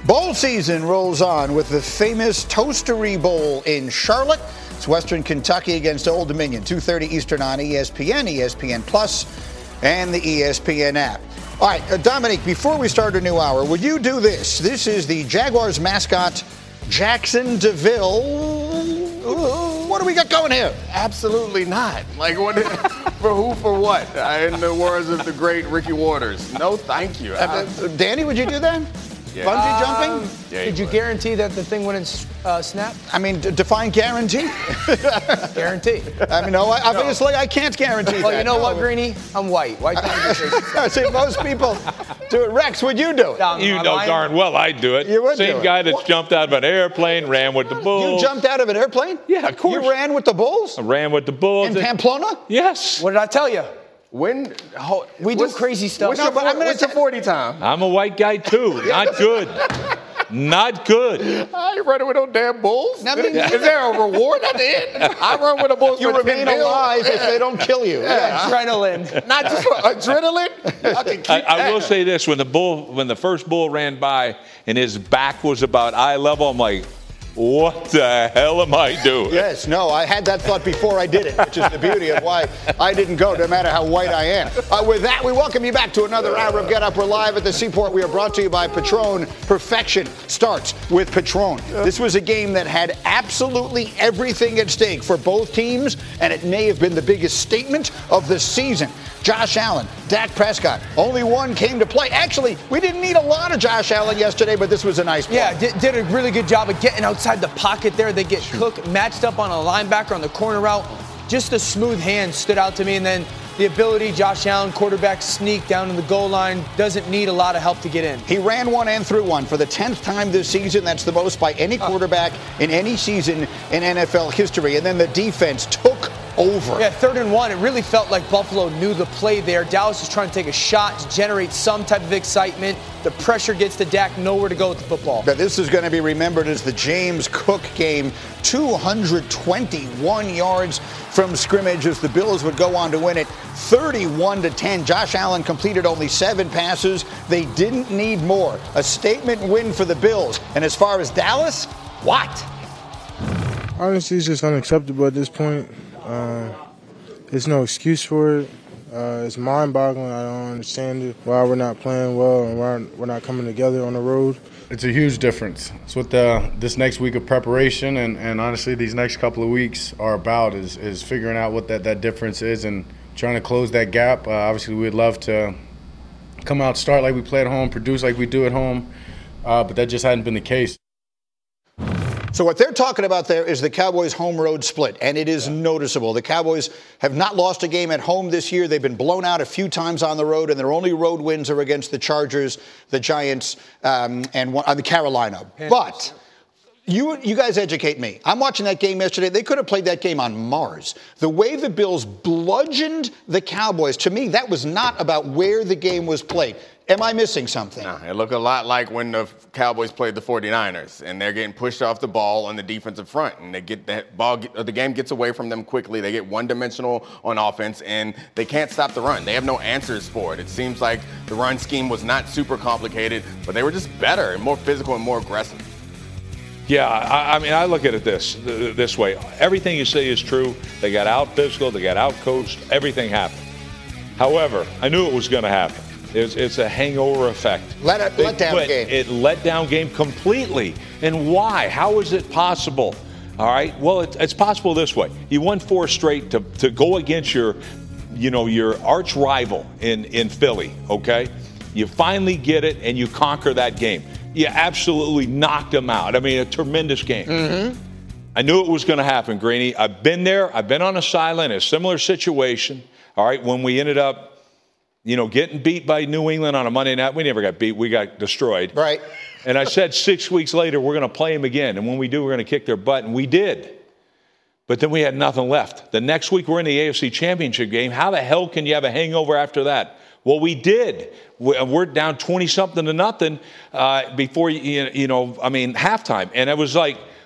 Bowl season rolls on with the famous Toastery Bowl in Charlotte. It's Western Kentucky against Old Dominion, 2:30 Eastern on ESPN, ESPN Plus, and the ESPN app. All right, Dominique, before we start a new hour, would you do this? This is the Jaguars mascot, Jackson DeVille. What do we got going here? Absolutely not. Like, what? For who, for what? In the words of the great Ricky Waters, no thank you. Danny, would you do that? Yeah. Bungee jumping? Yeah, Did you guarantee that the thing wouldn't snap? I mean, define guarantee. Guarantee. I mean, no, obviously I can't guarantee that. Well, you know no. what, Greeny? I'm white. White don't See, most people do it. Rex, would you do it? You know darn well I'd do it. You would Same do it. guy that's jumped out of an airplane, ran with the Bulls. You jumped out of an airplane? Yeah, of course. You ran with the Bulls? I ran with the Bulls. In Pamplona? Yes. What did I tell you? When We do crazy stuff. What's your 40 time? I'm a white guy too. Not good. Not good. I ain't running with no damn Bulls. I mean, Is there a reward at the end? I run with the Bulls You for remain 10 mil. alive if they don't kill you. Adrenaline. Not just for adrenaline. I can keep I will say this: when the first bull ran by and his back was about eye level, I'm like, what the hell am I doing? Yes, no, I had that thought before I did it, which is the beauty of why I didn't go, no matter how white I am. With that, we welcome you back to another hour of Get Up. We're live at the Seaport. We are brought to you by Patron. Perfection starts with Patron. This was a game that had absolutely everything at stake for both teams, and it may have been the biggest statement of the season. Josh Allen, Dak Prescott, only one came to play. Actually, we didn't need a lot of Josh Allen yesterday, but this was a nice play. Yeah, did a really good job of getting outside the pocket there. They get Cook matched up on a linebacker on the corner route. Just a smooth hand stood out to me. And then the ability, Josh Allen, quarterback sneak down to the goal line, doesn't need a lot of help to get in. He ran one and threw one for the 10th time this season. That's the most by any quarterback in any season in NFL history. And then the defense took over. Yeah, 3rd and 1. It really felt like Buffalo knew the play there. Dallas is trying to take a shot to generate some type of excitement. The pressure gets to Dak, nowhere to go with the football. But this is going to be remembered as the James Cook game. 221 yards from scrimmage as the Bills would go on to win it 31-10. Josh Allen completed only 7 passes. They didn't need more. A statement win for the Bills. And as far as Dallas, what? Honestly, it's just unacceptable at this point. There's no excuse for it. It's mind-boggling. I don't understand it. Why we're not playing well and why we're not coming together on the road. It's a huge difference. It's what this next week of preparation and honestly these next couple of weeks are about is figuring out what that difference is and trying to close that gap. Obviously, we'd love to come out, start like we play at home, produce like we do at home, but that just hadn't been the case. So what they're talking about there is the Cowboys' home-road split, and it is noticeable. The Cowboys have not lost a game at home this year. They've been blown out a few times on the road, and their only road wins are against the Chargers, the Giants, and the Carolina. But you guys educate me. I'm watching that game yesterday. They could have played that game on Mars. The way the Bills bludgeoned the Cowboys, to me, that was not about where the game was played. Am I missing something? No, it looked a lot like when the Cowboys played the 49ers, and they're getting pushed off the ball on the defensive front, and they get that ball. The game gets away from them quickly. They get one-dimensional on offense, and they can't stop the run. They have no answers for it. It seems like the run scheme was not super complicated, but they were just better and more physical and more aggressive. Yeah, I mean, I look at it this way. Everything you say is true. They got out physical. They got out coached. Everything happened. However, I knew it was going to happen. It's a hangover effect. Let down game. It let down game completely. And why? How is it possible? All right. Well, it's possible this way. You won 4 straight to go against your arch rival in Philly. Okay. You finally get it and you conquer that game. You absolutely knocked them out. I mean, a tremendous game. Mm-hmm. I knew it was going to happen, Greeny. I've been there. I've been on a sideline, a similar situation. All right. When we ended up, getting beat by New England on a Monday night. We never got beat. We got destroyed. Right. And I said 6 weeks later, we're going to play them again. And when we do, we're going to kick their butt. And we did. But then we had nothing left. The next week, we're in the AFC Championship game. How the hell can you have a hangover after that? Well, we did. We're down 20-something to nothing before, halftime. And it was like,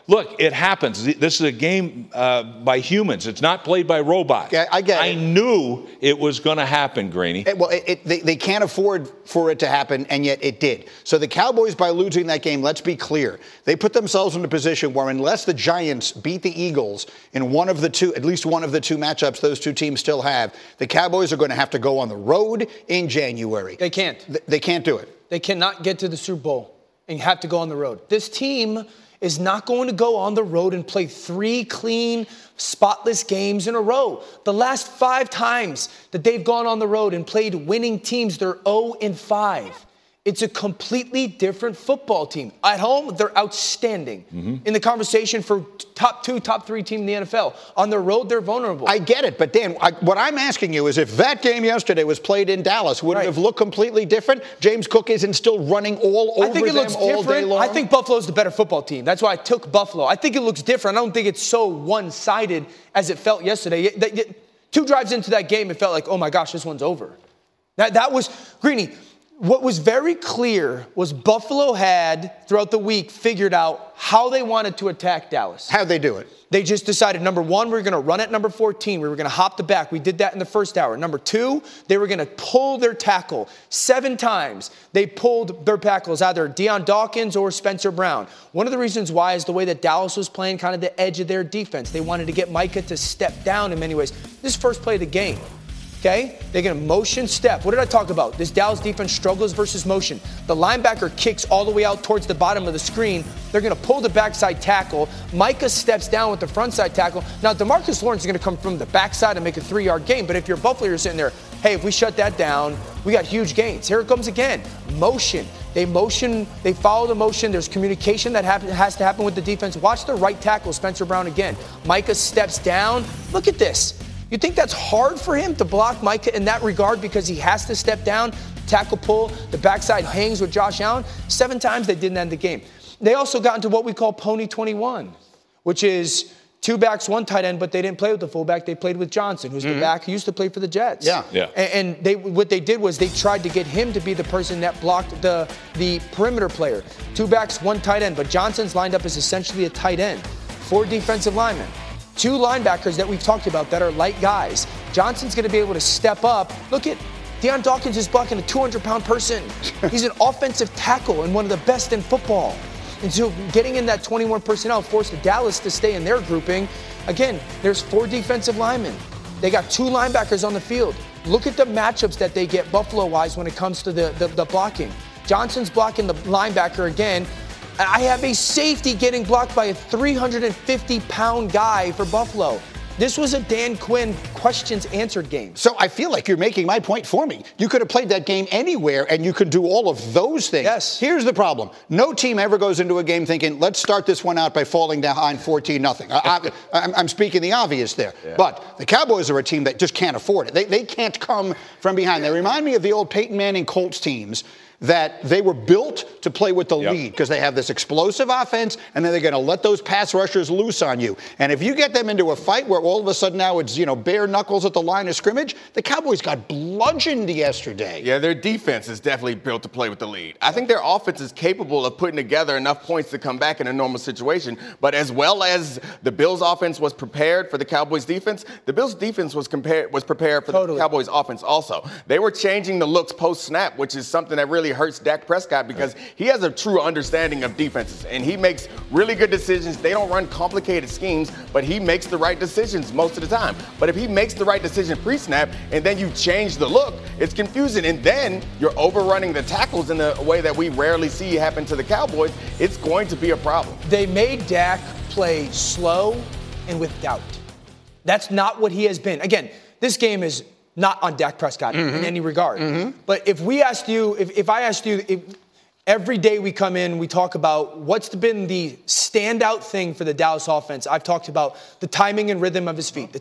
Look, it happens. This is a game by humans. It's not played by robots. Yeah, I get it. I knew it was going to happen, Greeny. They can't afford for it to happen, and yet it did. So the Cowboys, by losing that game, let's be clear, they put themselves in a position where unless the Giants beat the Eagles in one of the two, at least one of the two matchups those two teams still have, the Cowboys are going to have to go on the road in January. They can't. They can't do it. They cannot get to the Super Bowl and have to go on the road. This team is not going to go on the road and play 3 clean, spotless games in a row. The last 5 times that they've gone on the road and played winning teams, they're 0-5. It's a completely different football team. At home, they're outstanding. In the conversation for top 2, top 3 team in the NFL. On the road, they're vulnerable. I get it, but Dan, what I'm asking you is if that game yesterday was played in Dallas, would it have looked completely different? James Cook isn't still running all over them all day long? I think Buffalo's the better football team. That's why I took Buffalo. I think it looks different. I don't think it's so one-sided as it felt yesterday. 2 drives into that game, it felt like, oh my gosh, this one's over. That was, Greeny, what was very clear was Buffalo had, throughout the week, figured out how they wanted to attack Dallas. How'd they do it? They just decided, number 1, we were going to run at number 14. We were going to hop the back. We did that in the first hour. Number 2, they were going to pull their tackle. 7 times they pulled their tackles, either Deion Dawkins or Spencer Brown. One of the reasons why is the way that Dallas was playing kind of the edge of their defense. They wanted to get Micah to step down in many ways. This first play of the game. Okay? They're going to motion step. What did I talk about? This Dallas defense struggles versus motion. The linebacker kicks all the way out towards the bottom of the screen. They're going to pull the backside tackle. Micah steps down with the front side tackle. Now, DeMarcus Lawrence is going to come from the backside and make a 3-yard gain. But if you're Buffalo, you're sitting there, hey, if we shut that down, we got huge gains. Here it comes again. Motion. They motion. They follow the motion. There's communication that has to happen with the defense. Watch the right tackle, Spencer Brown again. Micah steps down. Look at this. You think that's hard for him to block Micah in that regard because he has to step down, tackle pull, the backside hangs with Josh Allen? 7 times they didn't end the game. They also got into what we call Pony 21, which is 2 backs, 1 tight end, but they didn't play with the fullback. They played with Johnson, who's the back who used to play for the Jets. Yeah. And what they did was they tried to get him to be the person that blocked the perimeter player. 2 backs, 1 tight end, but Johnson's lined up as essentially a tight end. 4 defensive linemen. 2 linebackers that we've talked about that are light guys. Johnson's going to be able to step up. Look at Deion Dawkins is blocking a 200-pound person. He's an offensive tackle and one of the best in football. And so getting in that 21 personnel forced Dallas to stay in their grouping. Again, there's 4 defensive linemen. They got 2 linebackers on the field. Look at the matchups that they get Buffalo-wise when it comes to the blocking. Johnson's blocking the linebacker again. I have a safety getting blocked by a 350-pound guy for Buffalo. This was a Dan Quinn questions-answered game. So I feel like you're making my point for me. You could have played that game anywhere, and you could do all of those things. Yes. Here's the problem. No team ever goes into a game thinking, let's start this one out by falling behind 14-0. I'm speaking the obvious there. Yeah. But the Cowboys are a team that just can't afford it. They can't come from behind. They remind me of the old Peyton Manning Colts teams that they were built to play with the lead because they have this explosive offense, and then they're going to let those pass rushers loose on you. And if you get them into a fight where all of a sudden now it's, bare knuckles at the line of scrimmage, the Cowboys got bludgeoned yesterday. Yeah, their defense is definitely built to play with the lead. I think their offense is capable of putting together enough points to come back in a normal situation. But as well as the Bills' offense was prepared for the Cowboys' defense, the Bills' defense was prepared for the Cowboys' offense also. They were changing the looks post-snap, which is something that really hurts Dak Prescott because he has a true understanding of defenses, and he makes really good decisions. They don't run complicated schemes, but he makes the right decisions most of the time. But if he makes the right decision pre-snap and then you change the look, it's confusing, and then you're overrunning the tackles in a way that we rarely see happen to the Cowboys. It's going to be a problem. They made Dak play slow and with doubt. That's not what he has been. Again, this game is not on Dak Prescott in any regard. But if we asked you, if I asked you, every day we come in, we talk about what's been the standout thing for the Dallas offense. I've talked about the timing and rhythm of his feet,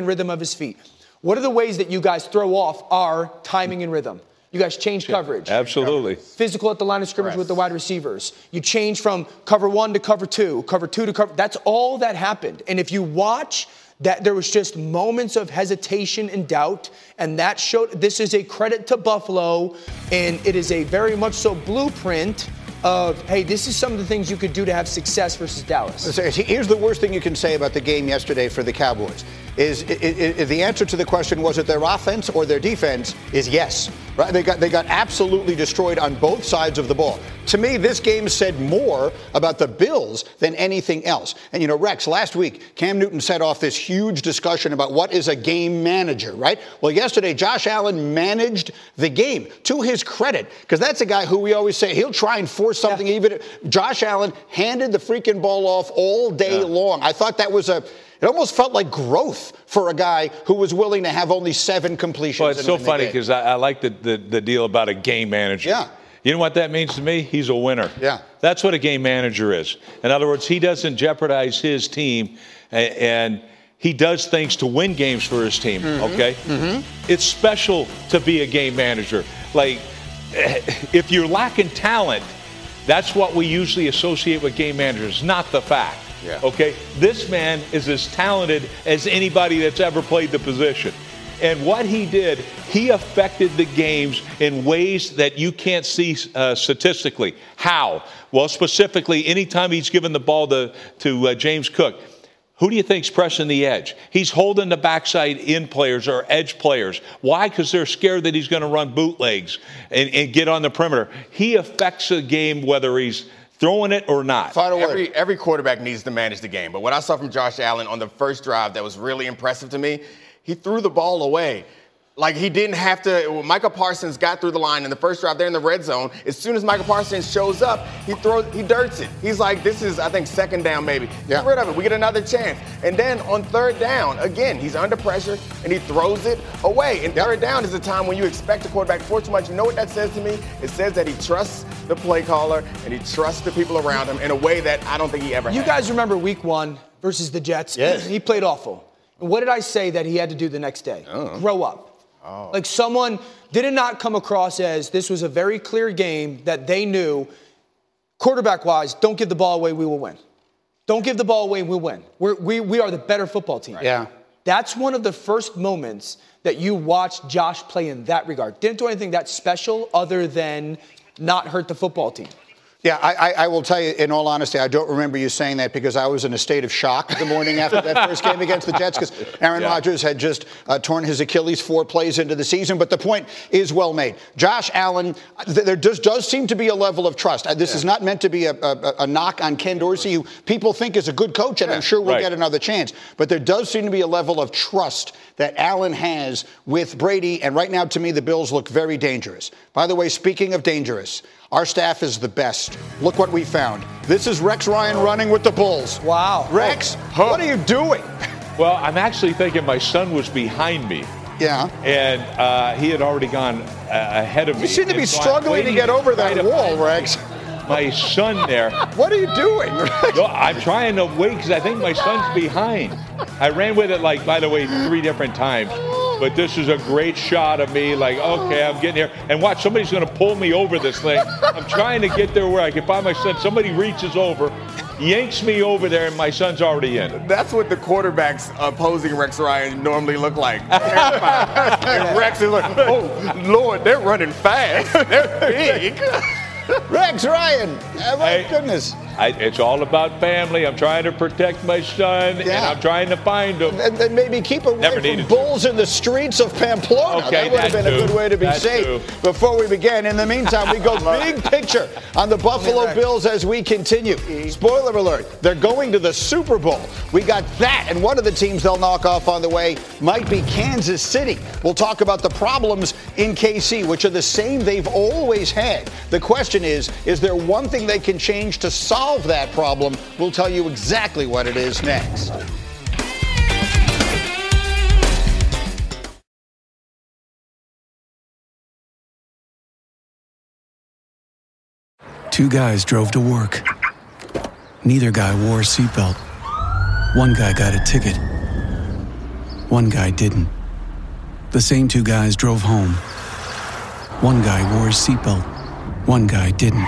What are the ways that you guys throw off our timing and rhythm? You guys change coverage. Absolutely. Physical at the line of scrimmage with the wide receivers. You change from cover 1 to cover 2, cover 2 to cover. That's all that happened. And if you watch that there was just moments of hesitation and doubt, and that showed. This is a credit to Buffalo, and it is a very much so blueprint of, hey, this is some of the things you could do to have success versus Dallas. Here's the worst thing you can say about the game yesterday for the Cowboys. Is the answer to the question, was it their offense or their defense, is yes. Right? They got absolutely destroyed on both sides of the ball. To me, this game said more about the Bills than anything else. And, Rex, last week, Cam Newton set off this huge discussion about what is a game manager, right? Well, yesterday, Josh Allen managed the game, to his credit, because that's a guy who we always say he'll try and force something. Even Josh Allen handed the freaking ball off all day long. I thought that was it almost felt like growth for a guy who was willing to have only 7 completions. Well, it's so funny because I like the deal about a game manager. Yeah. You know what that means to me? He's a winner. Yeah. That's what a game manager is. In other words, he doesn't jeopardize his team, and he does things to win games for his team, okay? Mm-hmm. It's special to be a game manager. Like, if you're lacking talent, that's what we usually associate with game managers, not the fact. Yeah. Okay? This man is as talented as anybody that's ever played the position. And what he did, he affected the games in ways that you can't see statistically. How? Well, specifically, anytime he's given the ball to James Cook, who do you think's pressing the edge? He's holding the backside in players or edge players. Why? Because they're scared that he's going to run bootlegs and get on the perimeter. He affects the game whether he's throwing it or not. Every quarterback needs to manage the game. But what I saw from Josh Allen on the first drive that was really impressive to me, he threw the ball away. Like, he didn't have to. Micah Parsons got through the line in the first drive. They're in the red zone. As soon as Micah Parsons shows up, he dirts it. He's like, this is, I think, second down maybe. Get rid of it. We get another chance. And then on third down, again, he's under pressure, and he throws it away. And third down is the time when you expect a quarterback to force too much. You know what that says to me? It says that he trusts the play caller, and he trusts the people around him in a way that I don't think he ever had. You guys remember week 1 versus the Jets? Yes. He played awful. And what did I say that he had to do the next day? Grow up. Like, someone did it not come across as this was a very clear game that they knew, quarterback-wise, don't give the ball away, we will win. Don't give the ball away, we'll win. We are the better football team. Right. Yeah. That's one of the first moments that you watched Josh play in that regard. Didn't do anything that special other than not hurt the football team. Yeah, I will tell you, in all honesty, I don't remember you saying that because I was in a state of shock the morning after that first game against the Jets because Aaron Rodgers had just torn his Achilles 4 plays into the season. But the point is well made. Josh Allen, there does seem to be a level of trust. This is not meant to be a knock on Ken Dorsey, who people think is a good coach, and I'm sure we'll get another chance. But there does seem to be a level of trust that Allen has with Brady. And right now, to me, the Bills look very dangerous. By the way, speaking of dangerous, our staff is the best. Look what we found. This is Rex Ryan running with the Bulls. Wow. Rex, what are you doing? Well, I'm actually thinking my son was behind me. Yeah. And he had already gone ahead of me. You seem to be struggling to get over that wall, Rex. My son there. What are you doing? No, I'm trying to wait because I think my son's behind. I ran with it, like, by the way, 3 different times. But this is a great shot of me, like, okay, I'm getting here. And watch, somebody's going to pull me over this thing. I'm trying to get there where I can find my son. Somebody reaches over, yanks me over there, and my son's already in. That's what the quarterbacks opposing Rex Ryan normally look like. And Rex is like, oh, Lord, they're running fast. They're big. Rex Ryan, my goodness. It's all about family. I'm trying to protect my son, and I'm trying to find him. And then maybe keep away from bulls in the streets of Pamplona. Okay, that would have been a good way to be safe before we begin. In the meantime, we go big picture on the Buffalo Bills as we continue. Spoiler alert, they're going to the Super Bowl. We got that, and one of the teams they'll knock off on the way might be Kansas City. We'll talk about the problems in KC, which are the same they've always had. The question is there one thing they can change to solve that problem? We'll tell you exactly what it is next. Two guys drove to work. Neither guy wore a seatbelt. One guy got a ticket. One guy didn't. The same 2 guys drove home. One guy wore his seatbelt. One guy didn't.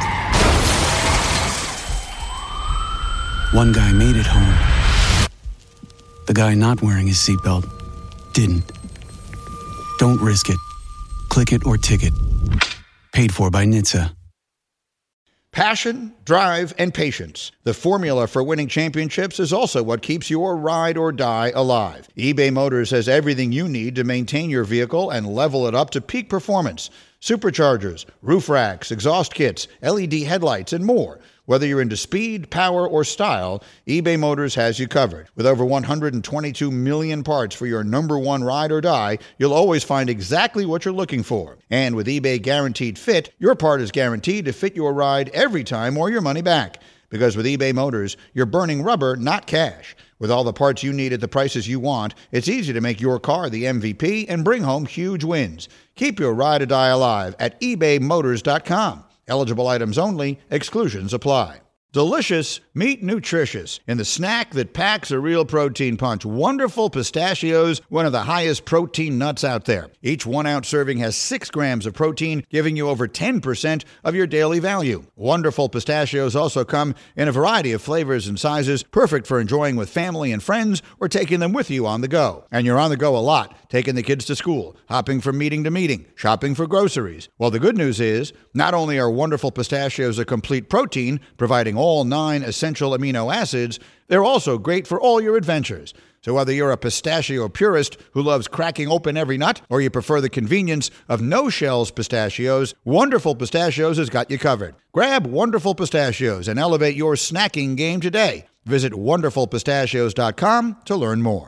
One guy made it home. The guy not wearing his seatbelt didn't. Don't risk it. Click it or ticket. Paid for by NHTSA. Passion, drive, and patience. The formula for winning championships is also what keeps your ride or die alive. eBay Motors has everything you need to maintain your vehicle and level it up to peak performance. Superchargers, roof racks, exhaust kits, LED headlights, and more. Whether you're into speed, power, or style, eBay Motors has you covered. With over 122 million parts for your number one ride or die, you'll always find exactly what you're looking for. And with eBay Guaranteed Fit, your part is guaranteed to fit your ride every time or your money back. Because with eBay Motors, you're burning rubber, not cash. With all the parts you need at the prices you want, it's easy to make your car the MVP and bring home huge wins. Keep your ride or die alive at ebaymotors.com. Eligible items only. Exclusions apply. Delicious, meet nutritious. In the snack that packs a real protein punch, Wonderful Pistachios, one of the highest protein nuts out there. Each 1 ounce serving has 6 grams of protein, giving you over 10% of your daily value. Wonderful Pistachios also come in a variety of flavors and sizes, perfect for enjoying with family and friends or taking them with you on the go. And you're on the go a lot, taking the kids to school, hopping from meeting to meeting, shopping for groceries. Well, the good news is, not only are Wonderful Pistachios a complete protein, providing all 9 essential amino acids, they're also great for all your adventures. So whether you're a pistachio purist who loves cracking open every nut, or you prefer the convenience of no-shells pistachios, Wonderful Pistachios has got you covered. Grab Wonderful Pistachios and elevate your snacking game today. Visit wonderfulpistachios.com to learn more.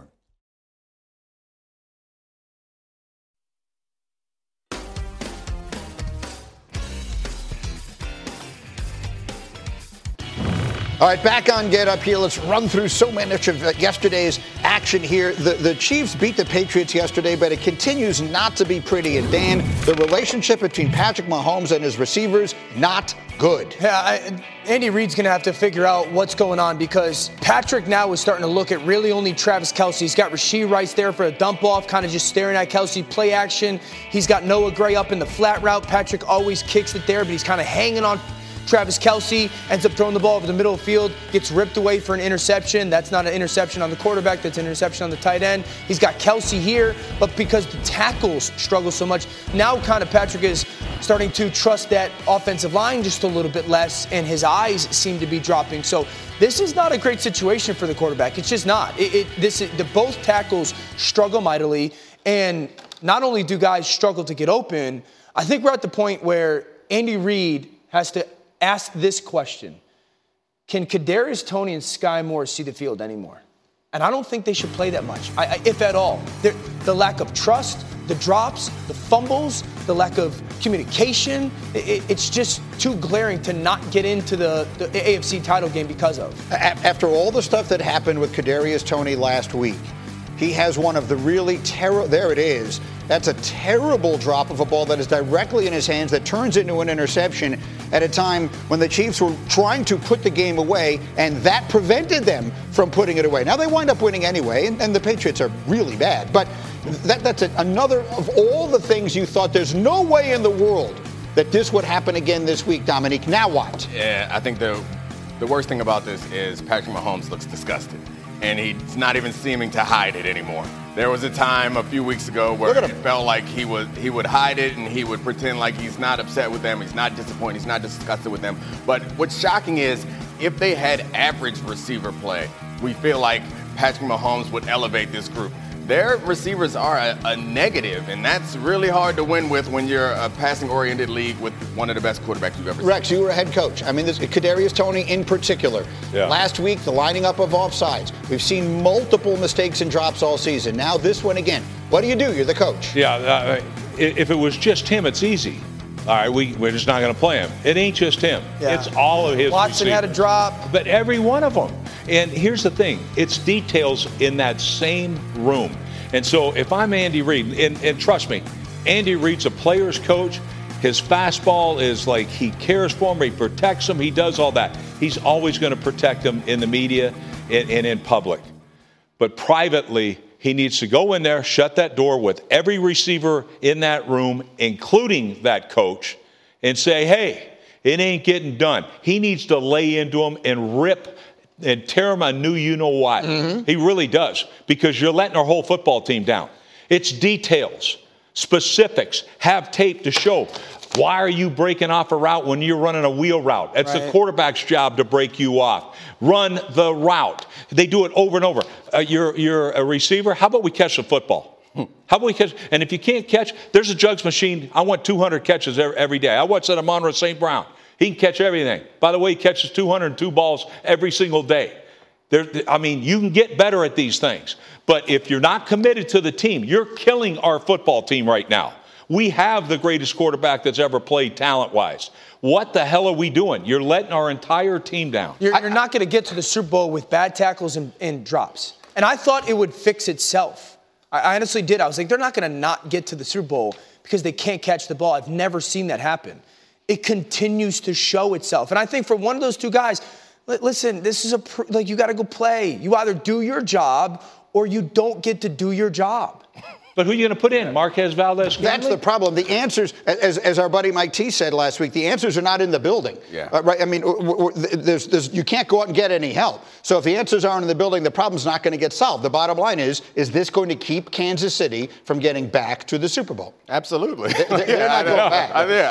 All right, back on Get Up here. Let's run through so much of yesterday's action here. The Chiefs beat the Patriots yesterday, but it continues not to be pretty. And Dan, the relationship between Patrick Mahomes and his receivers, not good. Yeah, Andy Reid's going to have to figure out what's going on, because Patrick now is starting to look at really only Travis Kelce. He's got Rashee Rice there for a dump off, kind of just staring at Kelce, play action. He's got Noah Gray up in the flat route. Patrick always kicks it there, but he's kind of hanging on Travis Kelce, ends up throwing the ball over the middle of the field, gets ripped away for an interception. That's not an interception on the quarterback, that's an interception on the tight end. He's got Kelce here, but because the tackles struggle so much, now kind of Patrick is starting to trust that offensive line just a little bit less, and his eyes seem to be dropping. So this is not a great situation for the quarterback. It's just not. Both tackles struggle mightily, and not only do guys struggle to get open, I think we're at the point where Andy Reid has to ask this question: can Kadarius Toney and Sky Moore see the field anymore? And I don't think they should play that much, if at all. The lack of trust, the drops, the fumbles, the lack of communication, it's just too glaring to not get into the AFC title game because of. After all the stuff that happened with Kadarius Toney last week, he has one of the really terrible, there it is. That's a terrible drop of a ball that is directly in his hands that turns into an interception at a time when the Chiefs were trying to put the game away, and that prevented them from putting it away. Now they wind up winning anyway, and the Patriots are really bad. But that's another of all the things you thought there's no way in the world that this would happen again this week, Dominique. Now what? Yeah, I think the worst thing about this is Patrick Mahomes looks disgusted, and he's not even seeming to hide it anymore. There was a time a few weeks ago where it felt like he would hide it, and he would pretend like he's not upset with them, he's not disappointed, he's not disgusted with them. But what's shocking is if they had average receiver play, we feel like Patrick Mahomes would elevate this group. Their receivers are a negative, and that's really hard to win with when you're a passing-oriented league with one of the best quarterbacks you've ever seen. Rex, you were a head coach. I mean, this Kadarius Toney in particular. Yeah. Last week, the lining up of offsides. We've seen multiple mistakes and drops all season. Now this one again. What do? You're the coach. Yeah, if it was just him, it's easy. All right, we're just not going to play him. It ain't just him. Yeah. It's all of his Watson receivers. Had a drop. But every one of them. And here's the thing. It's details in that same room. And so if I'm Andy Reid, and trust me, Andy Reid's a player's coach. His fastball is like he cares for him. He protects him. He does all that. He's always going to protect him in the media and in public. But privately, he needs to go in there, shut that door with every receiver in that room, including that coach, and say, hey, it ain't getting done. He needs to lay into him and rip and tear them a new you-know-what. He really does, because you're letting our whole football team down. It's details, specifics, have tape to show. Why are you breaking off a route when you're running a wheel route? It's the quarterback's job to break you off. Run the route. They do it over and over. You're a receiver. How about we catch the football? How about we catch? And if you can't catch, there's a jugs machine. I want 200 catches every day. I watch that Amon-Ra St. Brown. He can catch everything. By the way, he catches 202 balls every single day. You can get better at these things. But if you're not committed to the team, you're killing our football team right now. We have the greatest quarterback that's ever played talent-wise. What the hell are we doing? You're letting our entire team down. You're not going to get to the Super Bowl with bad tackles and drops. And I thought it would fix itself. I honestly did. I was like, they're not going to not get to the Super Bowl because they can't catch the ball. I've never seen that happen. It continues to show itself. And I think for one of those two guys, listen, this is you got to go play. You either do your job or you don't get to do your job. But who are you going to put in? Marquez Valdez? That's the problem. The answers, as our buddy Mike T said last week, the answers are not in the building. Yeah. Right? I mean, you can't go out and get any help. So if the answers aren't in the building, the problem's not going to get solved. The bottom line is this going to keep Kansas City from getting back to the Super Bowl? Absolutely. They're not going back.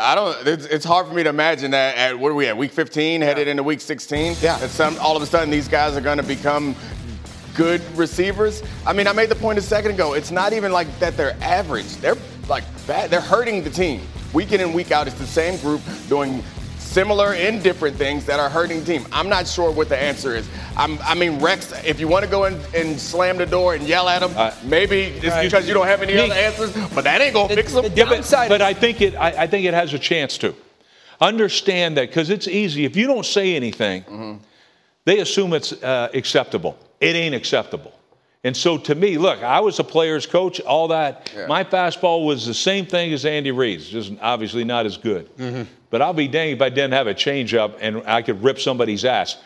It's hard for me to imagine that what are we at, week 15, headed into week 16? Yeah. That all of a sudden these guys are going to become good receivers. I mean, I made the point a second ago. It's not even like that they're average. They're like bad. They're hurting the team. Week in and week out, it's the same group doing similar and different things that are hurting the team. I'm not sure what the answer is. Rex, if you want to go in and slam the door and yell at him, maybe it's because you don't have any other answers, but that ain't going to fix them. But I think it has a chance to. Understand that, because it's easy. If you don't say anything, they assume it's acceptable. It ain't acceptable. And so to me, look, I was a player's coach, all that. Yeah. My fastball was the same thing as Andy Reid's, just obviously not as good. But I'll be danged if I didn't have a changeup and I could rip somebody's ass.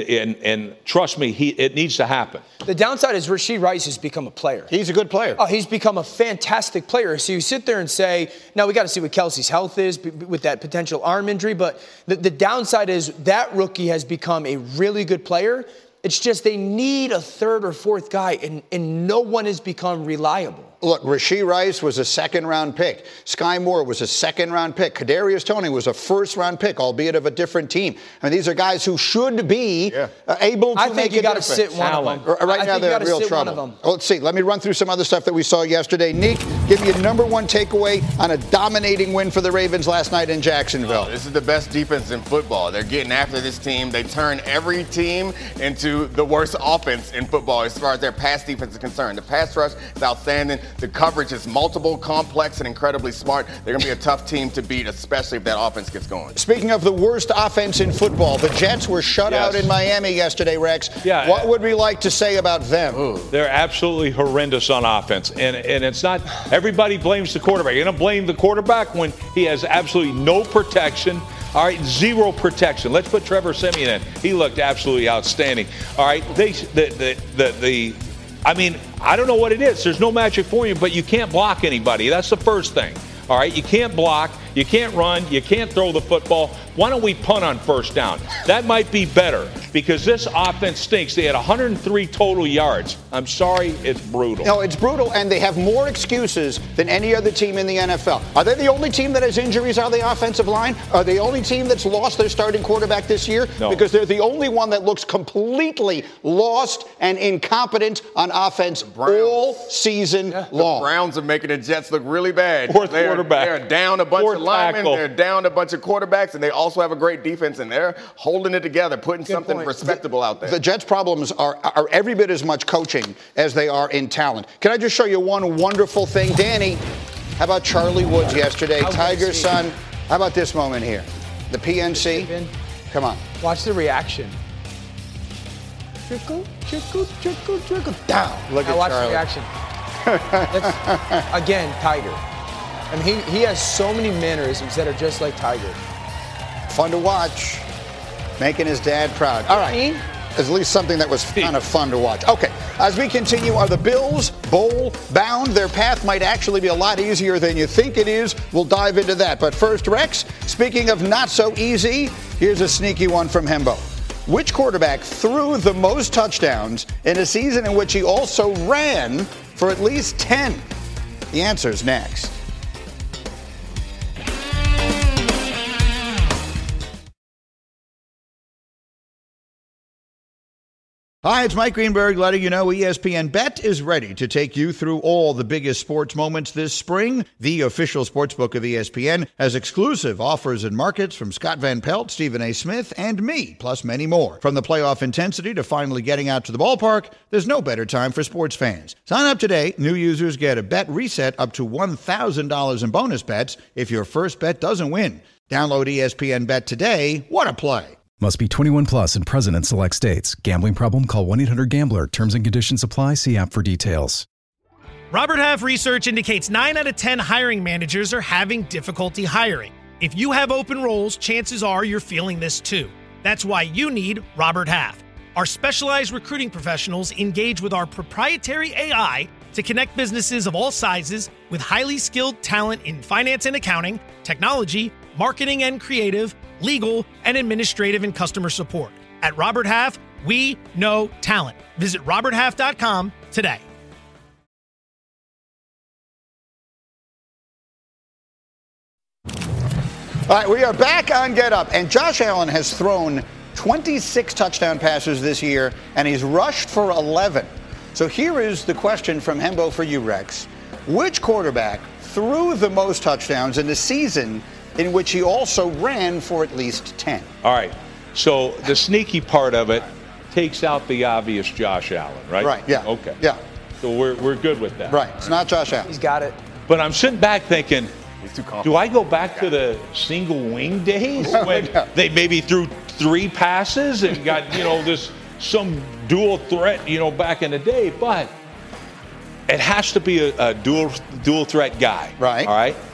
And trust me, it needs to happen. The downside is Rashee Rice has become a player. He's a good player. Oh, he's become a fantastic player. So you sit there and say, now we got to see what Kelsey's health is with that potential arm injury. But the downside is that rookie has become a really good player. It's just they need a third or fourth guy, and no one has become reliable. Look, Rashee Rice was a second-round pick. Sky Moore was a second-round pick. Kadarius Toney was a first-round pick, albeit of a different team. I mean, these are guys who should be able to make a difference. I think you got to sit one of them. Right now, they're in real trouble. Well, let's see. Let me run through some other stuff that we saw yesterday. Nick, give me a number one takeaway on a dominating win for the Ravens last night in Jacksonville. This is the best defense in football. They're getting after this team. They turn every team into the worst offense in football as far as their pass defense is concerned. The pass rush is outstanding. The coverage is multiple, complex, and incredibly smart. They're going to be a tough team to beat, especially if that offense gets going. Speaking of the worst offense in football, the Jets were shut out in Miami yesterday, Rex. Yeah, what would we like to say about them? Ooh. They're absolutely horrendous on offense. And it's not – everybody blames the quarterback. You're going to blame the quarterback when he has absolutely no protection. All right, zero protection. Let's put Trevor Siemian in. He looked absolutely outstanding. All right, I don't know what it is. There's no magic formula, but you can't block anybody. That's the first thing. All right, you can't block, you can't run, you can't throw the football. Why don't we punt on first down? That might be better because this offense stinks. They had 103 total yards. I'm sorry, it's brutal. No, it's brutal, and they have more excuses than any other team in the NFL. Are they the only team that has injuries on the offensive line? Are they the only team that's lost their starting quarterback this year? No. Because they're the only one that looks completely lost and incompetent on offense all season long. The Browns are making the Jets look really bad. Fourth quarterback. They're down a bunch Fourth of linemen. tackle. They're down a bunch of quarterbacks, and they also have a great defense, and they're holding it together, putting something respectable out there. The Jets' problems are every bit as much coaching as they are in talent. Can I just show you one wonderful thing? Danny, how about Charlie Woods yesterday, Tiger's son? How about this moment here? The PNC? Come on. Watch the reaction. Trickle, trickle, trickle, trickle, down. Look at watch Charlie. The reaction. That's, again, Tiger. I mean, he has so many mannerisms that are just like Tiger. Fun to watch. Making his dad proud. All right. At least something that was kind of fun to watch. Okay, as we continue, are the Bills bowl bound? Their path might actually be a lot easier than you think it is. We'll dive into that. But first, Rex, speaking of not so easy, here's a sneaky one from Hembo. Which quarterback threw the most touchdowns in a season in which he also ran for at least 10? The answer's next. Hi, it's Mike Greenberg letting you know ESPN Bet is ready to take you through all the biggest sports moments this spring. The official sportsbook of ESPN has exclusive offers and markets from Scott Van Pelt, Stephen A. Smith, and me, plus many more. From the playoff intensity to finally getting out to the ballpark, there's no better time for sports fans. Sign up today. New users get a bet reset up to $1,000 in bonus bets if your first bet doesn't win. Download ESPN Bet today. What a play. Must be 21 plus and present in select states. Gambling problem? Call 1-800-GAMBLER. Terms and conditions apply. See app for details. Robert Half research indicates 9 out of 10 hiring managers are having difficulty hiring. If you have open roles, chances are you're feeling this too. That's why you need Robert Half. Our specialized recruiting professionals engage with our proprietary AI to connect businesses of all sizes with highly skilled talent in finance and accounting, technology, marketing and creative, legal, and administrative and customer support. At Robert Half, we know talent. Visit roberthalf.com today. All right, we are back on Get Up, and Josh Allen has thrown 26 touchdown passes this year, and he's rushed for 11. So here is the question from Hembo for you, Rex. Which quarterback threw the most touchdowns in the season in which he also ran for at least 10? All right. So the sneaky part of it takes out the obvious Josh Allen, right? Right, yeah. Okay. Yeah. So we're good with that. Right. It's not Josh Allen. He's got it. But I'm sitting back thinking, He's too confident. do I go back to the single wing days when they maybe threw 3 passes and got, this some dual threat, back in the day? But it has to be a dual threat guy. Right. All right.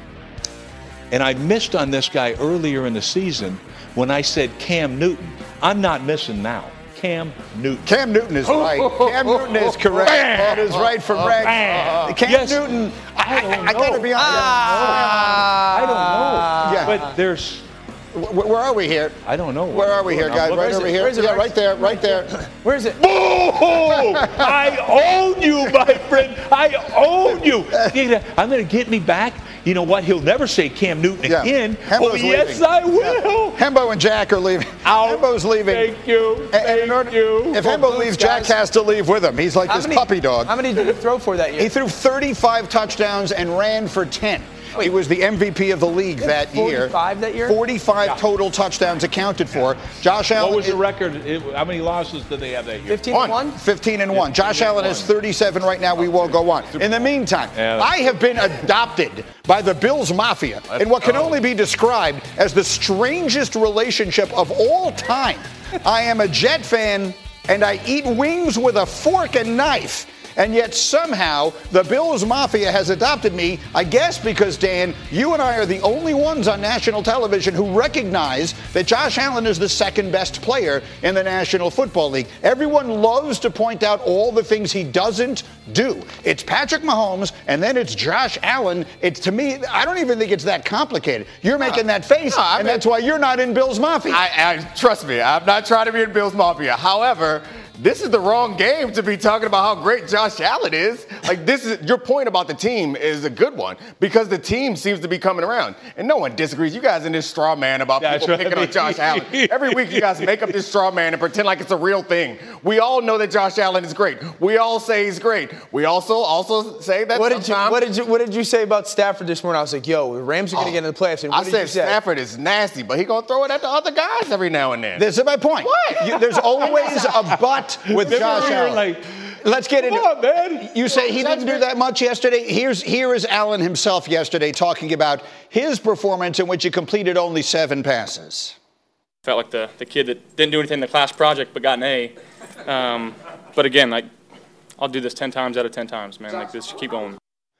And I missed on this guy earlier in the season when I said Cam Newton. I'm not missing now. Cam Newton. Cam Newton is right. Cam Newton is correct. That is right from Rex. Cam Newton, I got to be honest. I don't know. Yeah. But there's... Where are we here? I don't know. Where are we here, guys? Right over here? Yeah, right there, right there. Where is it? Oh, I own you, my friend. I own you. I'm going to get me back. You know what? He'll never say Cam Newton again. Hembo's yes, leaving. I will. Hembo and Jack are leaving. Hembo's leaving. Thank you. Thank you. If Hembo leaves, Jack has to leave with him. He's like this puppy dog. How many did he throw for that year? He threw 35 touchdowns and ran for 10. He was the MVP of the league that year. 45 that year? 45 total touchdowns accounted for. Josh Allen. What was the record? How many losses did they have that year? 15-1? 15-1. Josh Allen has 37 right now. We won't go on. In the meantime, I have been adopted by the Bills Mafia in what can only be described as the strangest relationship of all time. I am a Jet fan, and I eat wings with a fork and knife. And yet somehow the Bills Mafia has adopted me, I guess because, Dan, you and I are the only ones on national television who recognize that Josh Allen is the second best player in the National Football League. Everyone loves to point out all the things he doesn't do. It's Patrick Mahomes, and then it's Josh Allen. It's, to me, I don't even think it's that complicated. You're making that face, and that's why you're not in Bills Mafia. Trust me, I'm not trying to be in Bills Mafia. However, this is the wrong game to be talking about how great Josh Allen is. Like, this is your point about the team is a good one because the team seems to be coming around. And no one disagrees. You guys in this straw man about people picking on Josh Allen. Every week you guys make up this straw man and pretend like it's a real thing. We all know that Josh Allen is great. We all say he's great. We also say that what did you say about Stafford this morning? I was like, yo, the Rams are going to get into the playoffs. And I said Stafford is nasty, but he's going to throw it at the other guys every now and then. This is my point. What? There's always a but with Josh Allen. Let's get into it. Man. You say he didn't do that much yesterday. Here is Allen himself yesterday talking about his performance in which he completed only 7 passes. Felt like the kid that didn't do anything in the class project but got an A. But again, I'll do this 10 times out of 10 times, man. Like, this, keep going.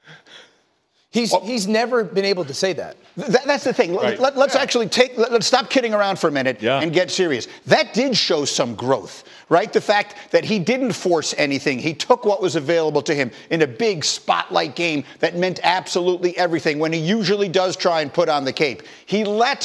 He's never been able to say that. That's the thing. Right. Let's actually let's stop kidding around for a minute and get serious. That did show some growth, right? The fact that he didn't force anything. He took what was available to him in a big spotlight game that meant absolutely everything when he usually does try and put on the cape. He let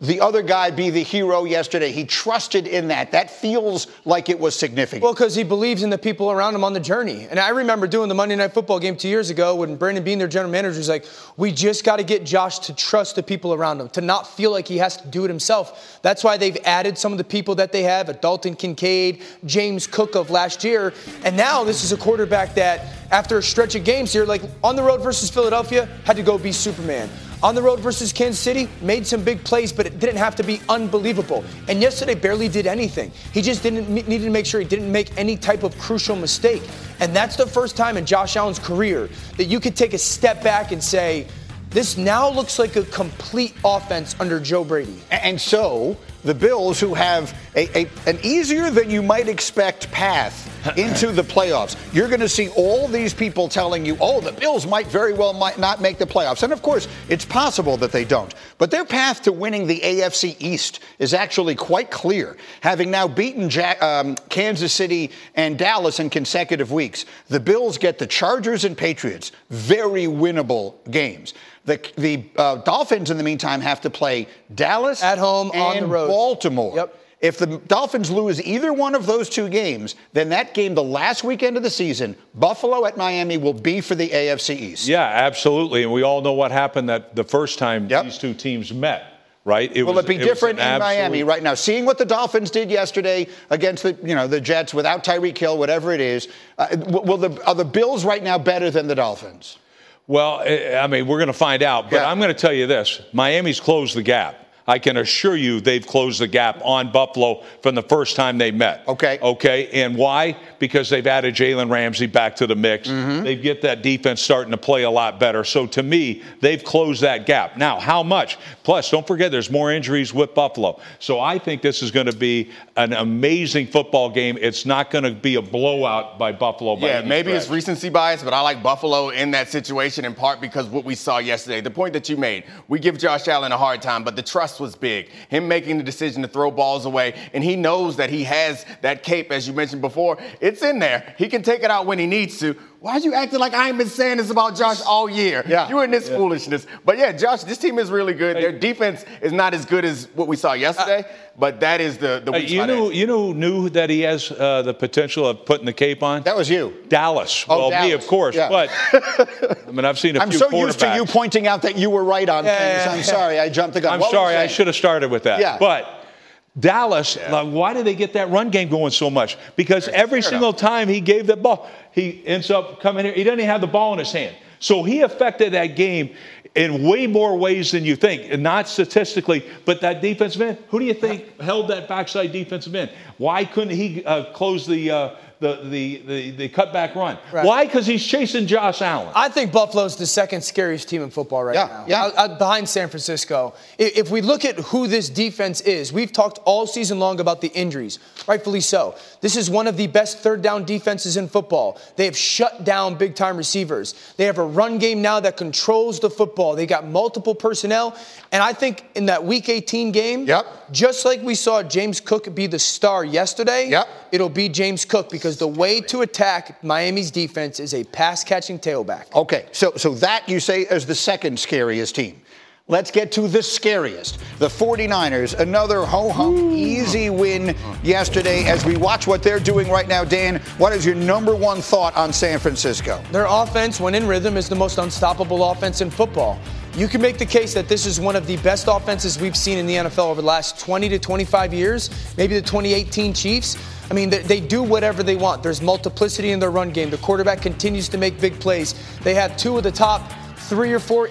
the other guy be the hero yesterday. He trusted in that. That feels like it was significant. Well, because he believes in the people around him on the journey. And I remember doing the Monday Night Football game 2 years ago when Brandon Beane, their general manager, was like, we just got to get Josh to trust the people around him, to not feel like he has to do it himself. That's why they've added some of the people that they have, a Dalton Kincaid, James Cook of last year. And now this is a quarterback that, after a stretch of games here, like on the road versus Philadelphia, had to go be Superman. On the road versus Kansas City, made some big plays, but it didn't have to be unbelievable. And yesterday barely did anything. He just needed to make sure he didn't make any type of crucial mistake. And that's the first time in Josh Allen's career that you could take a step back and say, this now looks like a complete offense under Joe Brady. And so the Bills, who have an easier than you might expect path into the playoffs, you're going to see all these people telling you, oh, the Bills might not make the playoffs. And, of course, it's possible that they don't. But their path to winning the AFC East is actually quite clear. Having now beaten Kansas City and Dallas in consecutive weeks, the Bills get the Chargers and Patriots, very winnable games. The Dolphins, in the meantime, have to play Dallas at home and on the road. Baltimore. Yep. If the Dolphins lose either one of those two games, then that game, the last weekend of the season, Buffalo at Miami, will be for the AFC East. Yeah, absolutely. And we all know what happened that the first time these two teams met, right? Will it be different in Miami right now? Seeing what the Dolphins did yesterday against the Jets without Tyreek Hill, whatever it is, are the Bills right now better than the Dolphins? Well, I mean, we're going to find out. But I'm going to tell you this. Miami's closed the gap. I can assure you they've closed the gap on Buffalo from the first time they met. Okay. And why? Because they've added Jalen Ramsey back to the mix. They get that defense starting to play a lot better. So to me, they've closed that gap. Now, how much? Plus, don't forget there's more injuries with Buffalo. So I think this is going to be an amazing football game. It's not going to be a blowout by Buffalo. Yeah, maybe it's recency bias, but I like Buffalo in that situation in part because what we saw yesterday. The point that you made, we give Josh Allen a hard time, but the trust was big. Him making the decision to throw balls away, and he knows that he has that cape, as you mentioned before. It's in there. He can take it out when he needs to. Why are you acting like I ain't been saying this about Josh all year? You in this foolishness. But yeah, Josh, this team is really good. Their defense is not as good as what we saw yesterday, but that is the weak spot. You knew that he has the potential of putting the cape on? That was you. Dallas. Oh, well, Dallas. me, of course. Yeah. But, I mean, I've seen a few quarterbacks. I'm so used to you pointing out that you were right on things. I'm sorry. I jumped the gun. I'm sorry. I should have started with that. Yeah. But Dallas, like, why did they get that run game going so much? Because every single time he gave the ball, he ends up coming here. He doesn't even have the ball in his hand. So he affected that game in way more ways than you think, and not statistically, but that defensive end. Who do you think held that backside defensive end? Why couldn't he close the cutback run? Right. Why? Because he's chasing Josh Allen. I think Buffalo's the second scariest team in football right now. Behind San Francisco. If we look at who this defense is, we've talked all season long about the injuries, rightfully so. This is one of the best third down defenses in football. They have shut down big-time receivers. They have a run game now that controls the football. They got multiple personnel. And I think in that Week 18 game, just like we saw James Cook be the star yesterday, it'll be James Cook because the way to attack Miami's defense is a pass-catching tailback. Okay, so that you say is the second scariest team. Let's get to the scariest. The 49ers, another ho-hum easy win yesterday. As we watch what they're doing right now, Dan, what is your number one thought on San Francisco? Their offense, when in rhythm, is the most unstoppable offense in football. You can make the case that this is one of the best offenses we've seen in the NFL over the last 20 to 25 years, maybe the 2018 Chiefs. I mean, they do whatever they want. There's multiplicity in their run game. The quarterback continues to make big plays. They have two of the top 3 or 4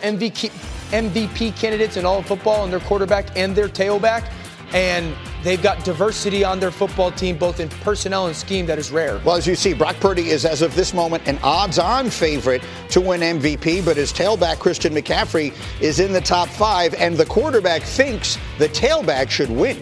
MVP candidates in all of football, and their quarterback and their tailback. And they've got diversity on their football team, both in personnel and scheme, that is rare. Well, as you see, Brock Purdy is, as of this moment, an odds-on favorite to win MVP, but his tailback, Christian McCaffrey, is in the top 5, and the quarterback thinks the tailback should win.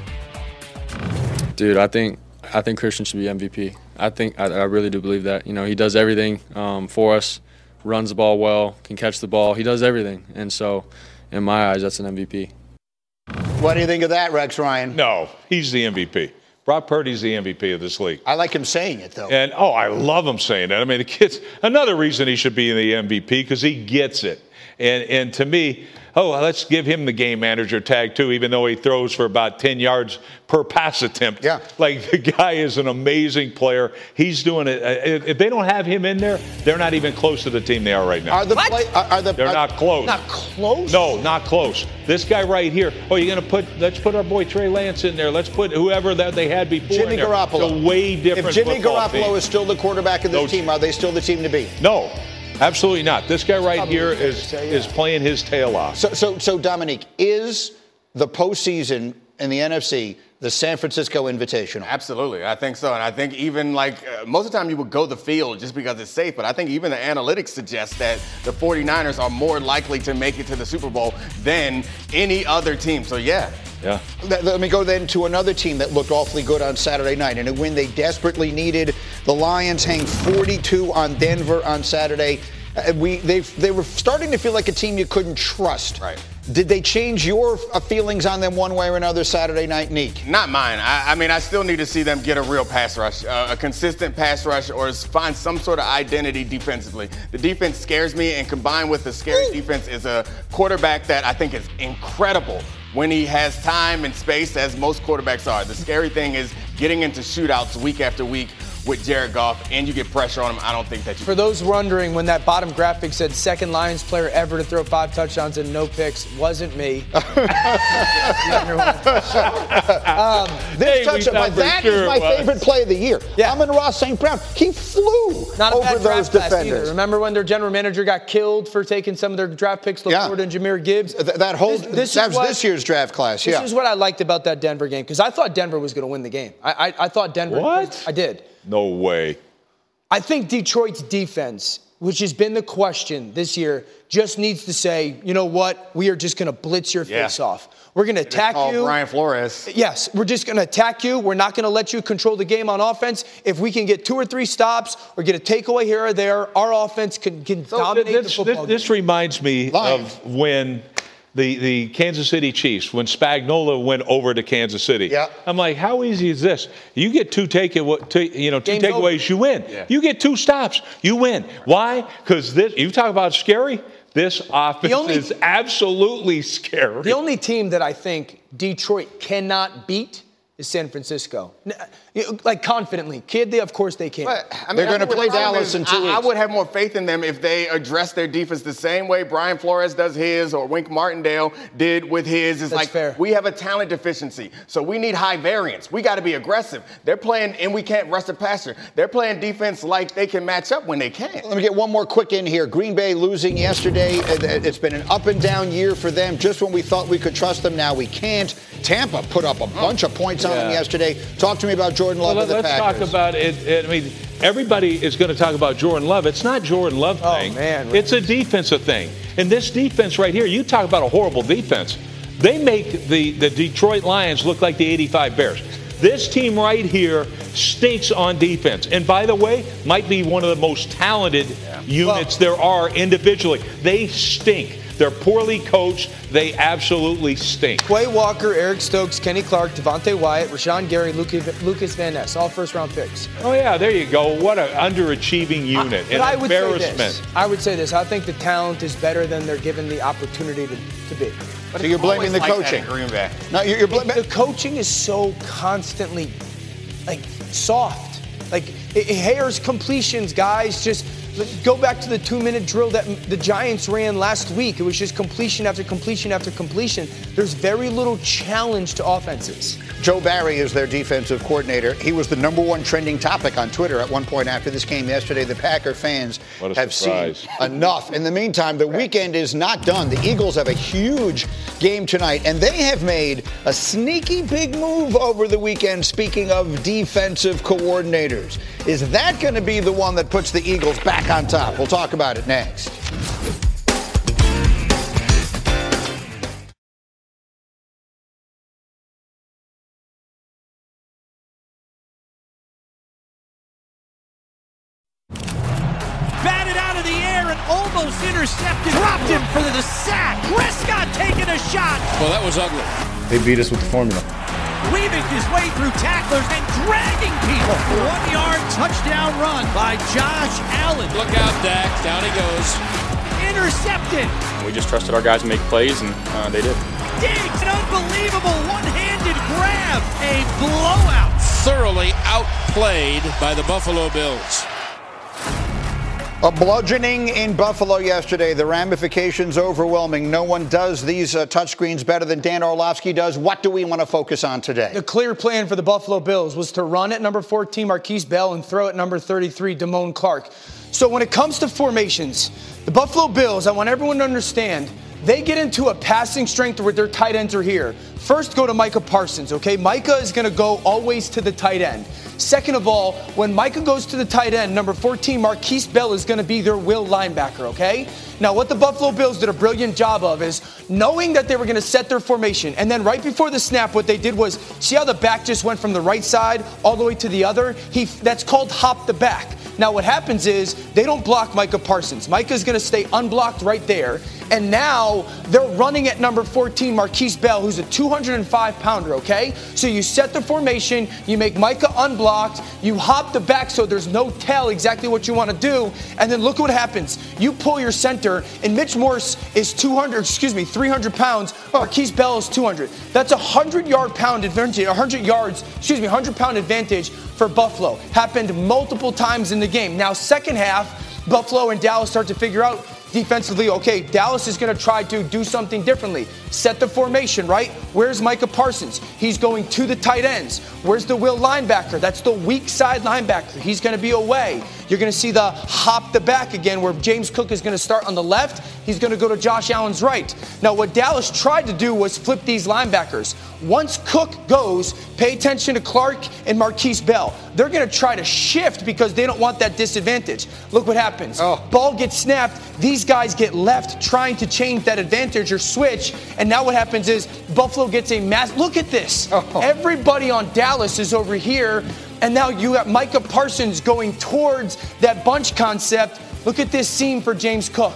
Dude, I think Christian should be MVP. I really do believe that. You know, he does everything for us, runs the ball well, can catch the ball. He does everything. And so, in my eyes, that's an MVP. What do you think of that, Rex Ryan? No, he's the MVP. Brock Purdy's the MVP of this league. I like him saying it, though. And, I love him saying that. I mean, the kid's another reason he should be the MVP because he gets it. And to me, let's give him the game manager tag too, even though he throws for about 10 yards per pass attempt. Yeah. Like, the guy is an amazing player. He's doing it. If they don't have him in there, they're not even close to the team they are right now. They're not close. Not close? No, not close. This guy right here. Let's put our boy Trey Lance in there. Let's put whoever that they had before Jimmy in there. Garoppolo. It's a way different If Jimmy football Garoppolo team. is still the quarterback of this team, are they still the team to beat? No, absolutely not. This guy right here is playing his tail off. So Dominique, is the postseason in the NFC the San Francisco Invitational? Absolutely. I think so. And I think even most of the time you would go the field just because it's safe. But I think even the analytics suggest that the 49ers are more likely to make it to the Super Bowl than any other team. So, yeah. Yeah. Let me go then to another team that looked awfully good on Saturday night, and a win they desperately needed. The Lions hang 42 on Denver on Saturday. They were starting to feel like a team you couldn't trust. Right. Did they change your feelings on them one way or another Saturday night, Neek? Not mine. I still need to see them get a real pass rush, a consistent pass rush, or find some sort of identity defensively. The defense scares me, and combined with the scary defense is a quarterback that I think is incredible when he has time and space, as most quarterbacks are. The scary thing is getting into shootouts week after week with Jared Goff, and you get pressure on him. I don't think that you. For those wondering, when that bottom graphic said second Lions player ever to throw 5 touchdowns and no picks, wasn't me. This touchdown, but that is my favorite play of the year. Yeah. Amon-Ra St. Brown, he flew Not a over bad those draft class defenders. either. Remember when their general manager got killed for taking some of their draft picks, LaFleur and Jahmyr Gibbs? That was this year's draft class, This is what I liked about that Denver game, because I thought Denver was going to win the game. I thought Denver. What? I did. No way. I think Detroit's defense, which has been the question this year, just needs to say, you know what? We are just going to blitz your face off. We're going to attack you. Brian Flores. Yes, we're just going to attack you. We're not going to let you control the game on offense. If we can get 2 or 3 stops or get a takeaway here or there, our offense can dominate the football game. This reminds me of when the Kansas City Chiefs, when Spagnuolo went over to Kansas City. Yeah. I'm like, how easy is this? You get two takeaways, you win. Yeah. You get 2 stops, you win. Why? Because you talk about scary. This offense is absolutely scary. The only team that I think Detroit cannot beat is San Francisco. Like, confidently. Of course they can. But, They're going to play Dallas in 2 weeks. I would have more faith in them if they address their defense the same way Brian Flores does his, or Wink Martindale did with his. It's like, fair. We have a talent deficiency, so we need high variance. We got to be aggressive. They're playing, and we can't rush the passer. They're playing defense like they can match up when they can. Let me get one more quick in here. Green Bay losing yesterday. It's been an up and down year for them. Just when we thought we could trust them, now we can't. Tampa put up a bunch of points on them yesterday. Talk to me about Jordan Love and the Packers. Let's talk about it. I mean, everybody is going to talk about Jordan Love. It's not Jordan Love thing. Oh, man. It's a defensive thing. And this defense right here, you talk about a horrible defense. They make the Detroit Lions look like the 85 Bears. This team right here stinks on defense. And by the way, might be one of the most talented units there are individually. They stink. They're poorly coached. They absolutely stink. Quay Walker, Eric Stokes, Kenny Clark, Devontae Wyatt, Rashawn Gary, Lucas Van Ness, all first-round picks. Oh, yeah, there you go. What an underachieving unit. An embarrassment. I would say this. I think the talent is better than they're given the opportunity to be. So you're blaming the coaching. Green Bay. No, you're blaming. The coaching is so constantly, soft. Hayer's completions, guys, just go back to the 2-minute drill that the Giants ran last week. It was just completion after completion after completion. There's very little challenge to offenses. Joe Barry is their defensive coordinator. He was the #1 trending topic on Twitter at one point after this game yesterday. The Packer fans have seen enough. In the meantime, the weekend is not done. The Eagles have a huge game tonight, and they have made a sneaky big move over the weekend, speaking of defensive coordinators. Is that going to be the one that puts the Eagles back on top? We'll talk about it next. Batted out of the air and almost intercepted. Dropped him for the sack. Prescott taking a shot. Well, that was ugly. They beat us with the formula. Weaving his way through tacklers and dragging people. 1-yard touchdown run by Josh Allen. Look out, Dak. Down he goes. intercepted. We just trusted our guys to make plays, and they did. Diggs, an unbelievable one-handed grab. A blowout. Thoroughly outplayed by the Buffalo Bills. A bludgeoning in Buffalo yesterday. The ramifications overwhelming. No one does these touchscreens better than Dan Orlovsky does. What do we want to focus on today? The clear plan for the Buffalo Bills was to run at number 14, Marquise Bell, and throw at number 33, Damone Clark. So when it comes to formations, the Buffalo Bills, I want everyone to understand, they get into a passing strength where their tight ends are here. First, go to Micah Parsons, okay? Micah is going to go always to the tight end. Second of all, when Micah goes to the tight end, number 14, Marquise Bell is going to be their will linebacker, okay? Now, what the Buffalo Bills did a brilliant job of is knowing that they were going to set their formation. And then right before the snap, what they did was, see how the back just went from the right side all the way to the other? That's called hop the back. Now, what happens is they don't block Micah Parsons. Micah's going to stay unblocked right there. And now they're running at number 14, Marquise Bell, who's a 205-pounder, okay? So you set the formation, you make Micah unblocked, you hop the back so there's no tell exactly what you want to do, and then look what happens. You pull your center, and Mitch Morse is 300 pounds. Marquise Bell is 200. That's a 100-pound advantage for Buffalo. Happened multiple times in the game. Now, second half, Buffalo and Dallas start to figure out defensively, okay, Dallas is going to try to do something differently. Set the formation, right? Where's Micah Parsons? He's going to the tight ends. Where's the will linebacker? That's the weak side linebacker. He's going to be away. You're going to see the hop the back again where James Cook is going to start on the left. He's going to go to Josh Allen's right. Now, what Dallas tried to do was flip these linebackers. Once Cook goes, pay attention to Clark and Marquise Bell. They're going to try to shift because they don't want that disadvantage. Look what happens. Ball gets snapped. These guys get left trying to change that advantage or switch. And now what happens is Buffalo gets a mass. Look at this. Everybody on Dallas is over here. And now you got Micah Parsons going towards that bunch concept. Look at this seam for James Cook.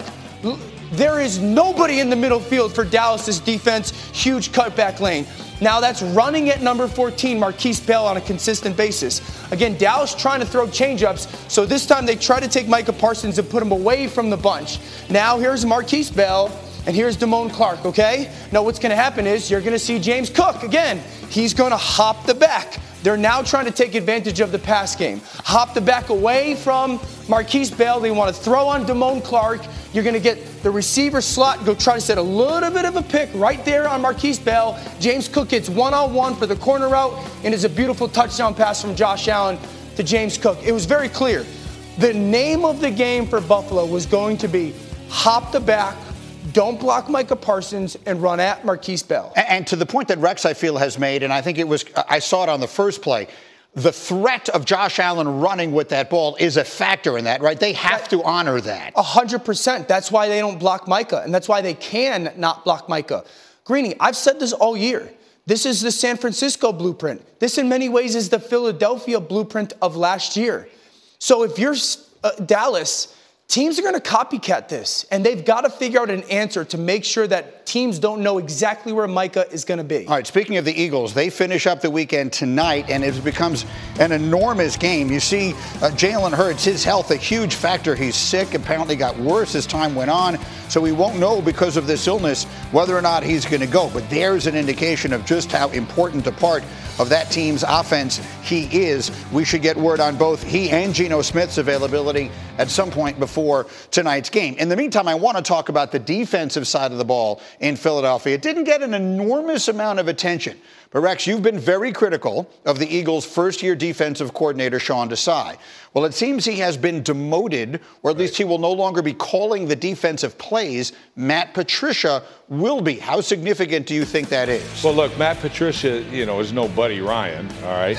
There is nobody in the middle field for Dallas's defense. Huge cutback lane. Now that's running at number 14, Marquise Bell, on a consistent basis. Again, Dallas trying to throw changeups. So this time they try to take Micah Parsons and put him away from the bunch. Now here's Marquise Bell. And here's Damone Clark, okay? Now what's going to happen is you're going to see James Cook again. He's going to hop the back. They're now trying to take advantage of the pass game. Hop the back away from Marquise Bell. They want to throw on Damone Clark. You're going to get the receiver slot, go try to set a little bit of a pick right there on Marquise Bell. James Cook gets one-on-one for the corner route, and it's a beautiful touchdown pass from Josh Allen to James Cook. It was very clear. The name of the game for Buffalo was going to be hop the back, don't block Micah Parsons, and run at Marquise Bell. And to the point that Rex, I feel, has made, and I think I saw it on the first play, the threat of Josh Allen running with that ball is a factor in that, right? They have to honor that. 100%. That's why they don't block Micah, and that's why they can not block Micah. Greeny, I've said this all year. This is the San Francisco blueprint. This, in many ways, is the Philadelphia blueprint of last year. So if you're Dallas, teams are going to copycat this, and they've got to figure out an answer to make sure that teams don't know exactly where Micah is going to be. All right, speaking of the Eagles, they finish up the weekend tonight, and it becomes an enormous game. You see Jalen Hurts, his health, a huge factor. He's sick, apparently got worse as time went on, so we won't know because of this illness whether or not he's going to go. But there's an indication of just how important a part of that team's offense he is. We should get word on both he and Geno Smith's availability at some point before tonight's game. In the meantime, I want to talk about the defensive side of the ball in Philadelphia. It didn't get an enormous amount of attention. But, Rex, you've been very critical of the Eagles' first-year defensive coordinator, Sean Desai. Well, it seems he has been demoted, or at least he will no longer be calling the defensive plays. Matt Patricia will be. How significant do you think that is? Well, look, Matt Patricia, is no Buddy Ryan, all right?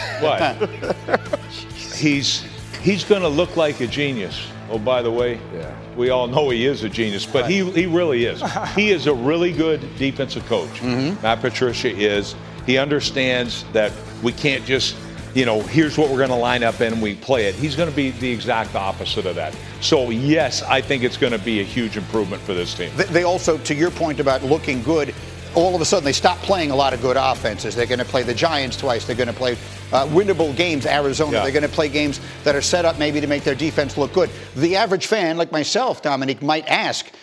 But he's going to look like a genius. Oh, by the way, we all know he is a genius, but he really is. He is a really good defensive coach. Mm-hmm. Matt Patricia is. He understands that we can't just, here's what we're going to line up and we play it. He's going to be the exact opposite of that. So, yes, I think it's going to be a huge improvement for this team. They also, to your point about looking good, all of a sudden they stop playing a lot of good offenses. They're going to play the Giants twice. They're going to play winnable games, Arizona. Yeah. They're going to play games that are set up maybe to make their defense look good. The average fan, like myself, Dominique, might ask,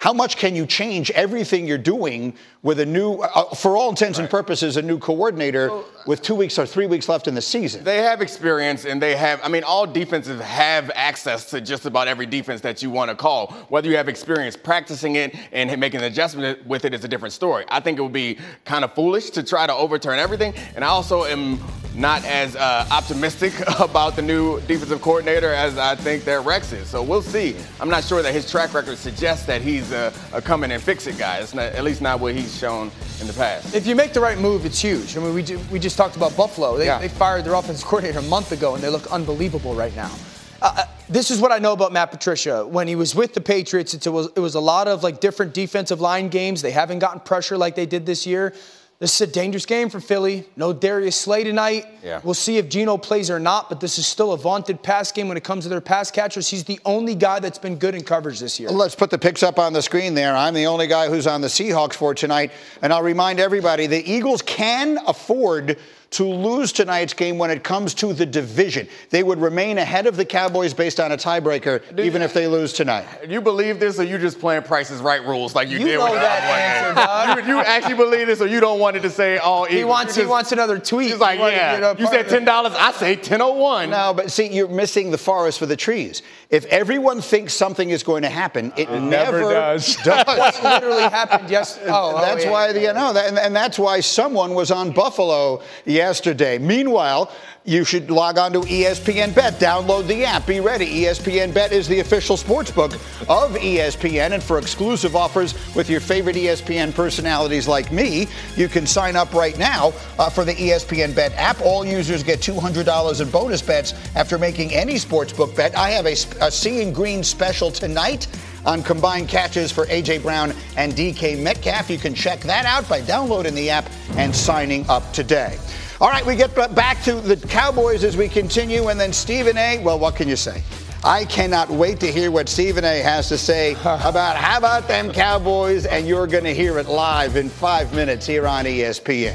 how much can you change everything you're doing with a new, for all intents and purposes, a new coordinator with 2 weeks or 3 weeks left in the season? They have experience, and they have, I mean, all defenses have access to just about every defense that you want to call. Whether you have experience practicing it and making an adjustment with it is a different story. I think it would be kind of foolish to try to overturn everything, and I also am not as optimistic about the new defensive coordinator as I think that Rex is. So we'll see. I'm not sure that his track record suggests that he's a come in and fix it guy. It's not, at least not what he's shown in the past. If you make the right move, it's huge. I mean, we just talked about Buffalo. They fired their offensive coordinator a month ago, and they look unbelievable right now. This is what I know about Matt Patricia. When he was with the Patriots, it was a lot of like different defensive line games. They haven't gotten pressure like they did this year. This is a dangerous game for Philly. No Darius Slay tonight. Yeah. We'll see if Geno plays or not, but this is still a vaunted pass game when it comes to their pass catchers. He's the only guy that's been good in coverage this year. Let's put the picks up on the screen there. I'm the only guy who's on the Seahawks for tonight. And I'll remind everybody, the Eagles can afford to lose tonight's game when it comes to the division. They would remain ahead of the Cowboys based on a tiebreaker, even if they lose tonight. You believe this, or you just playing Price is Right rules like you did know with that answer, Doug. You actually believe this, or you don't want it to say all Eagles? He wants another tweet. He's like, you said $10, I say 10:01. No, but see, you're missing the forest for the trees. If everyone thinks something is going to happen, it never does. What literally happened yesterday. That's why, and that's why someone was on Buffalo yesterday. Meanwhile, you should log on to ESPN Bet. Download the app. Be ready. ESPN Bet is the official sportsbook of ESPN. And for exclusive offers with your favorite ESPN personalities like me, you can sign up right now for the ESPN Bet app. All users get $200 in bonus bets after making any sportsbook bet. I have a Seeing Green special tonight on combined catches for A.J. Brown and DK Metcalf. You can check that out by downloading the app and signing up today. All right, we get back to the Cowboys as we continue, and then Stephen A. Well, what can you say? I cannot wait to hear what Stephen A. has to say about how about them Cowboys, and you're going to hear it live in 5 minutes here on ESPN.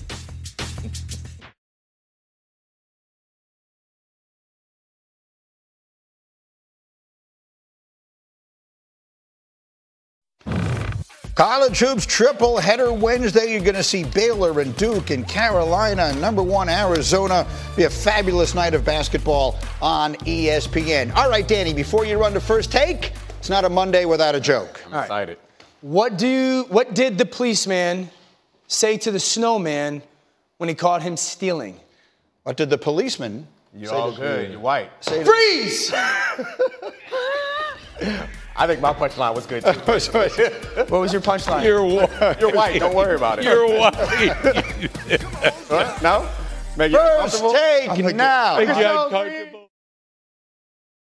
College Hoops triple header Wednesday. You're going to see Baylor and Duke and Carolina and #1 Arizona. Be a fabulous night of basketball on ESPN. All right, Danny, before you run to First Take, it's not a Monday without a joke. I'm excited. What did the policeman say to the snowman when he caught him stealing? What did the policeman You're say? all good. You're white. Freeze! I think my punchline was good, too. What was your punchline? You're white. You're white. Don't worry about it. You're white. What? No? Make you First comfortable? Take now. Make you uncomfortable.